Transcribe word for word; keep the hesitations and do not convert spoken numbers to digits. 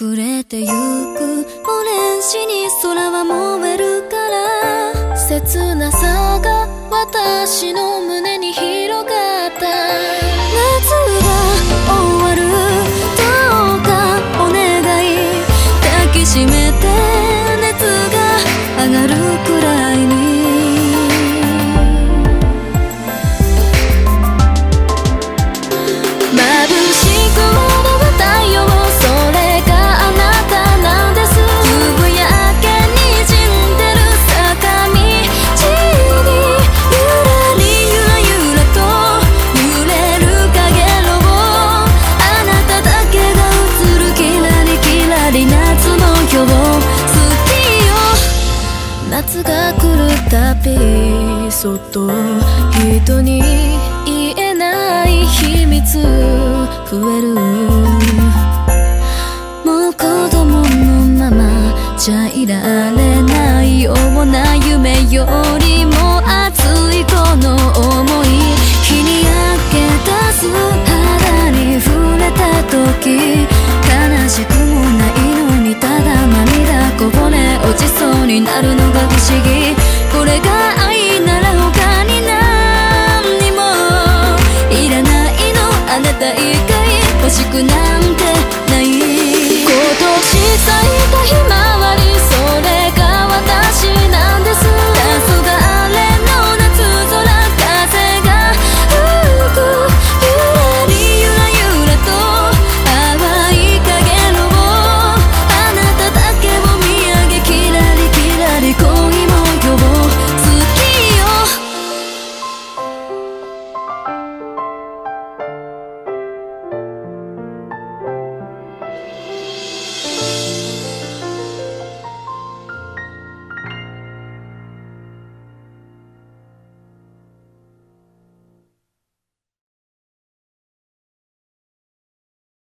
暮れてゆくオレンジに空は燃えるから、切なさが私の胸に広がった。夏が終わる、どうかお願い、抱きしめて熱が上がるくらいに。夏が来るたび、そっと人に言えない秘密増える。